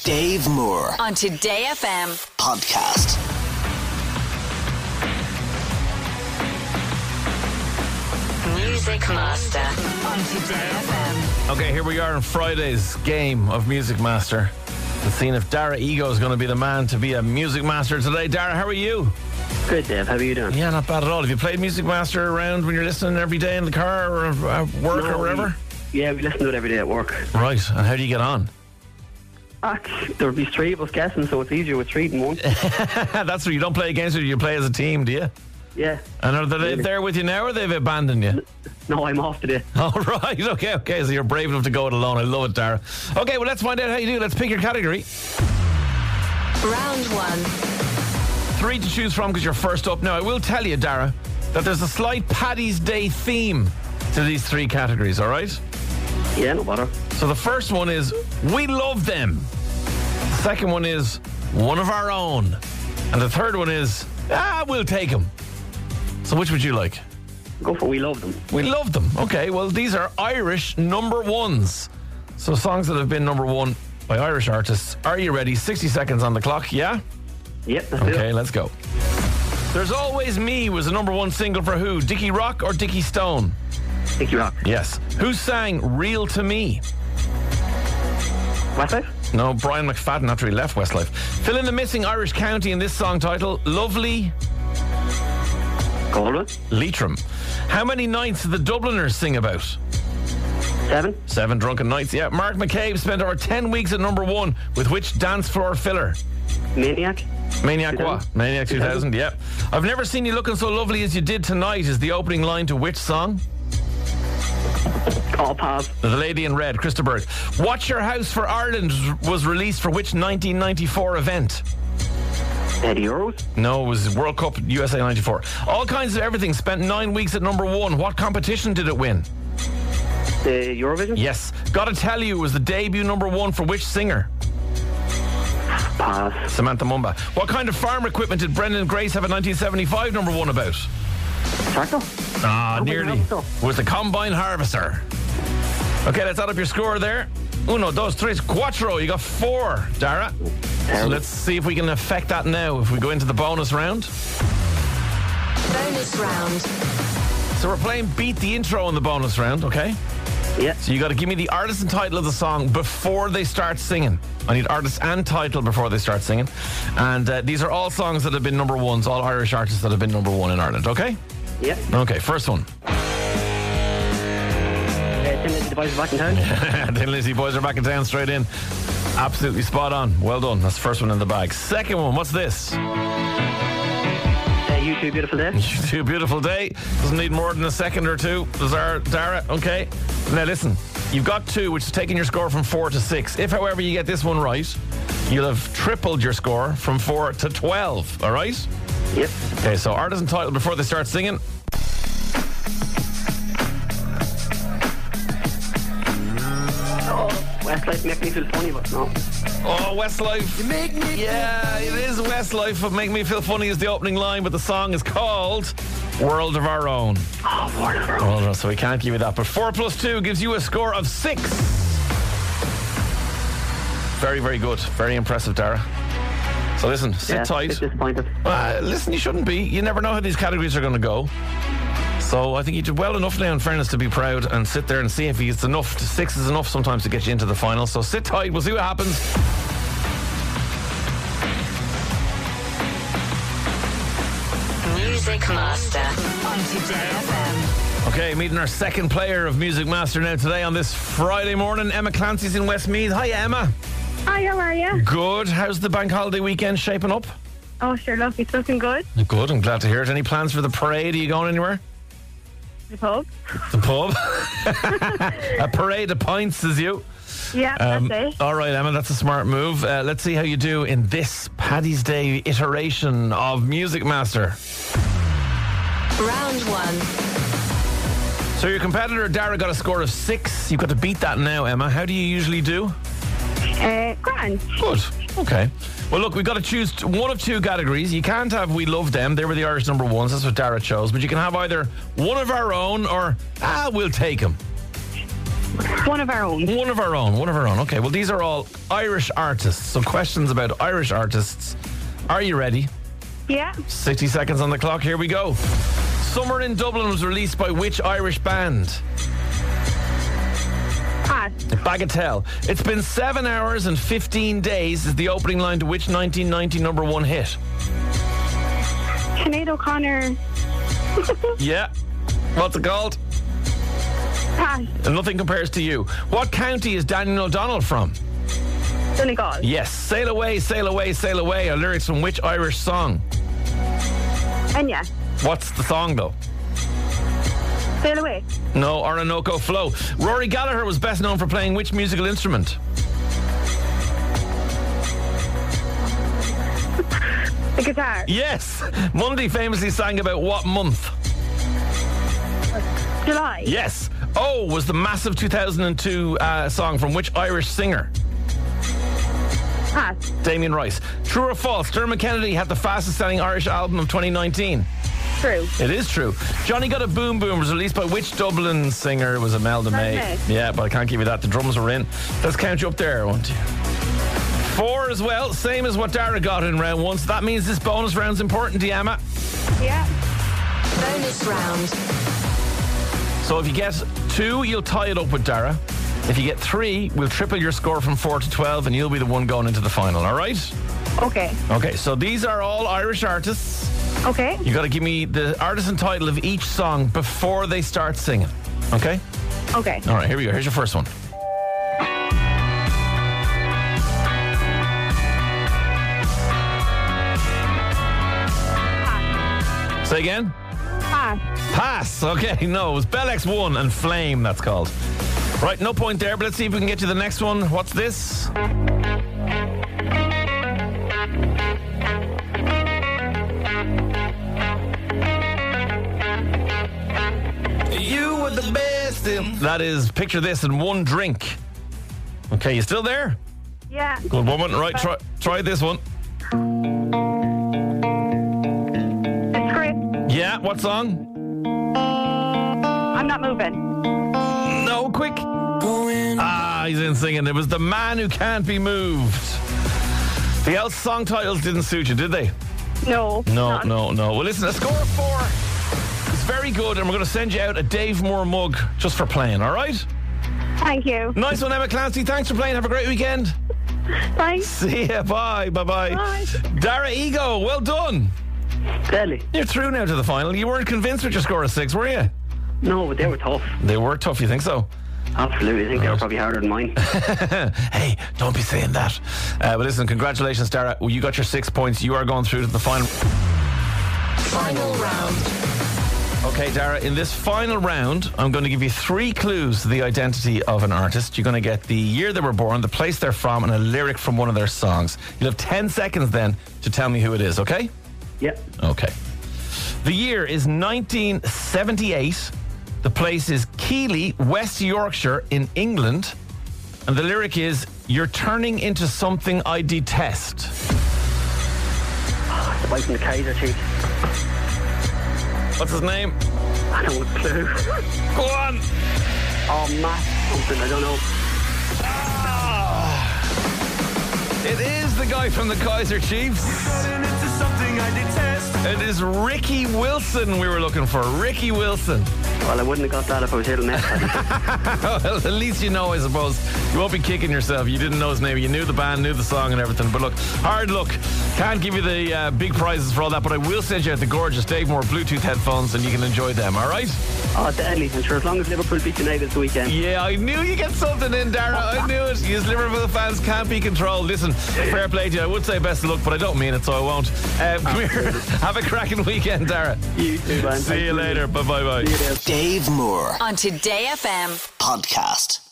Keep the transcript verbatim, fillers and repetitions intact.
Dave Moore on Today F M podcast. Music Master on Today F M. Okay, here we are in Friday's game of Music Master. Let's see if Dara Ego is going to be the man to be a Music Master today. Dara, how are you? Good, Dave. How are you doing? Yeah, not bad at all. Have you played Music Master around when you're listening every day in the car or at work No, or wherever? We, yeah, we listen to it every day at work. Right, and how do you get on? Ah, there'll be three of us guessing, so it's easier with three than one. That's what you don't play against it, you play as a team, do you? Yeah. And are they Really? there with you now or they've abandoned you? No, I'm off today. All right, okay, okay, so you're brave enough to go it alone. I love it, Dara. Okay, well, let's find out how you do. Let's pick your category. Round one. Three to choose from because you're first up. Now, I will tell you, Dara, that there's a slight Paddy's Day theme to these three categories, all right? Yeah, no bother. So the first one is, we love them. The second one is, one of our own. And the third one is, ah, we'll take them. So which would you like? Go for We Love Them. We love them. Okay, well, these are Irish number ones. So songs that have been number one by Irish artists. Are you ready? sixty seconds on the clock, yeah? Yep, that's it. Okay, let's go. There's Always Me was the number one single for who? Dickie Rock or Dickie Stone? Thank you, Rock. Yes. Who sang Real to Me? Westlife? No, Brian McFadden after he left Westlife. Fill in the missing Irish county in this song title. Lovely Galway? Leitrim. How many nights did the Dubliners sing about? Seven? Seven drunken nights, yeah. Mark McCabe spent over ten weeks at number one with which dance floor filler? Maniac? Maniac two thousand? what? Maniac two thousand, yeah. I've never seen you looking so lovely as you did tonight is the opening line to which song? All pass. The Lady in Red, Krista Berg. Watch Your House for Ireland was released for which nineteen ninety-four event? Uh, the Euros? No, it was World Cup U S A ninety-four. All Kinds of Everything spent nine weeks at number one. What competition did it win? The Eurovision? Yes. Gotta Tell You was the debut number one for which singer? Pass. Samantha Mumba. What kind of farm equipment did Brendan Grace have a nineteen seventy-five number one about? Tractor? Ah, Combine nearly. harvester. Was the Combine Harvester. Okay, let's add up your score there. Uno, dos, tres, cuatro. You got four, Dara. So Terrible. let's see if we can affect that now if we go into the bonus round. Bonus round. So we're playing Beat the Intro in the bonus round, okay? Yeah. So you got to give me the artist and title of the song before they start singing. I need artist and title before they start singing. And uh, these are all songs that have been number ones, all Irish artists that have been number one in Ireland, okay? Yeah. Okay, first one. Uh, Tim Lizzy, the boys are back in town. The Lizzy boys are back in town straight in. Absolutely spot on. Well done. That's the first one in the bag. Second one, what's this? Uh, You Two Beautiful Day. You Two Beautiful Day. Doesn't need more than a second or two. Does our Dara? Okay. Now listen, you've got two, which is taking your score from four to six. If, however, you get this one right, you'll have tripled your score from four to twelve. All right? Yep. Okay, so artist and title before they start singing. Oh, Westlife make me feel funny, but no. Oh, Westlife. You make me yeah, it is Westlife. But Make Me Feel Funny is the opening line, but the song is called World of Our Own. Oh, Warner Bros. Well, so we can't give you that. But four plus two gives you a score of six. Very, very good. Very impressive, Dara. So listen, sit Yeah, tight. a bit disappointed. Uh, listen, you shouldn't be. You never know how these categories are going to go. So I think you did well enough now, in fairness, to be proud and sit there and see if it's enough. Six is enough sometimes to get you into the final. So sit tight. We'll see what happens. Music Master on Today F M. Okay, meeting our second player of Music Master now today on this Friday morning. Emma Clancy's in Westmeath. Hi, Emma. Hi, how are you? Good. How's the bank holiday weekend shaping up? Oh, sure, look, it's looking good. Good. I'm glad to hear it. Any plans for the parade? Are you going anywhere? The pub. The pub? A parade of pints, is you? Yeah, Um, that's it. all right, Emma, that's a smart move. Uh, let's see how you do in this Paddy's Day iteration of Music Master. Round one. So your competitor, Dara, got a score of six. You've got to beat that now, Emma. How do you usually do? Uh, grand. Good. Okay. Well, look, we've got to choose t- one of two categories. You can't have We Love Them. They were the Irish number ones. That's what Dara chose. But you can have either one of our own or, ah, we'll take them. One of our own. One of our own, one of our own. Okay, well, these are all Irish artists. So questions about Irish artists. Are you ready? Yeah. sixty seconds on the clock. Here we go. Summer in Dublin was released by which Irish band? Pass. Bagatelle. It's been seven hours and fifteen days is the opening line to which nineteen ninety number one hit? Sinead O'Connor. Yeah. What's it called? Pass. And nothing compares to you. What county is Daniel O'Donnell from? Donegal. Yes. Sail away, sail away, sail away are lyrics from which Irish song? Enya. What's the song, though? Sail away. No, Orinoco Flow. Rory Gallagher was best known for playing which musical instrument? The guitar. Yes. Mundy famously sang about what month? July. Yes. Oh was the massive two thousand two uh, song from which Irish singer? Pass. Damien Rice. True or false? Dermot Kennedy had the fastest selling Irish album of twenty nineteen. True. It is true. Johnny Got a Boom Boom was released by which Dublin singer? It was Imelda May. May. Yeah, but I can't give you that. The drums were in. Let's count you up there, won't you? Four as well, same as what Dara got in round one. So that means this bonus round's important, Diama. Yeah. Bonus round. So if you get two, you'll tie it up with Dara. If you get three, we'll triple your score from four to twelve, and you'll be the one going into the final, all right? Okay. Okay, so these are all Irish artists. Okay. You got to give me the artist and title of each song before they start singing. Okay? Okay. All right, here we go. Here's your first one. Pass. Say again? Pass. Pass. Okay, no, it was Bell X one and Flame, that's called. Right, no point there, but let's see if we can get to the next one. What's this? You were the best in... That is Picture This in One Drink. Okay, you still there? Yeah. Good woman. Right, try, try this one. It's great. Yeah, what song? I'm not moving. No, quick. Ah, he's in singing. It was The Man Who Can't Be Moved. The else song titles didn't suit you, did they? No. No, none. no, no. Well, listen, a score of four is very good, and we're going to send you out a Dave Moore mug just for playing, all right? Thank you. Nice one, Emma Clancy. Thanks for playing. Have a great weekend. Thanks. See ya. Bye. Bye-bye. Bye. Dara Ego, well done. Deadly. You're through now to the final. You weren't convinced with your score of six, were you? No, but they were tough. They were tough, you think so? Absolutely. I think they were probably harder than mine. Hey, don't be saying that. Uh, but listen, congratulations, Dara. Well, you got your six points. You are going through to the final. Final round. Okay, Dara, in this final round, I'm going to give you three clues to the identity of an artist. You're going to get the year they were born, the place they're from, and a lyric from one of their songs. You'll have ten seconds then to tell me who it is, okay? Yeah. Okay. The year is nineteen seventy-eight. The place is Keighley, West Yorkshire in England. And the lyric is, "You're turning into something I detest." The boy from the Kaiser Chiefs. What's his name? I don't have a clue. Go on. Oh, Matt something. I don't know. Ah. It is the guy from the Kaiser Chiefs. It is Ricky Wilson we were looking for. Ricky Wilson. Well, I wouldn't have got that if I was hitting it. Well, at least you know, I suppose. You won't be kicking yourself. You didn't know his name. You knew the band, knew the song and everything. But look, hard luck. Can't give you the uh, big prizes for all that, but I will send you out the gorgeous Dave Moore Bluetooth headphones and you can enjoy them, all right? Oh, deadly. I'm sure as long as Liverpool beat United this weekend. Yeah, I knew you get something in, Dara. I knew it. You Liverpool fans can't be controlled. Listen, fair play to you. I would say best of luck, but I don't mean it, so I won't. Uh, come here. Have a cracking weekend, Dara. You too, man. See you later. Bye-bye-bye. See you, Dave. Dave Moore On Today F M podcast.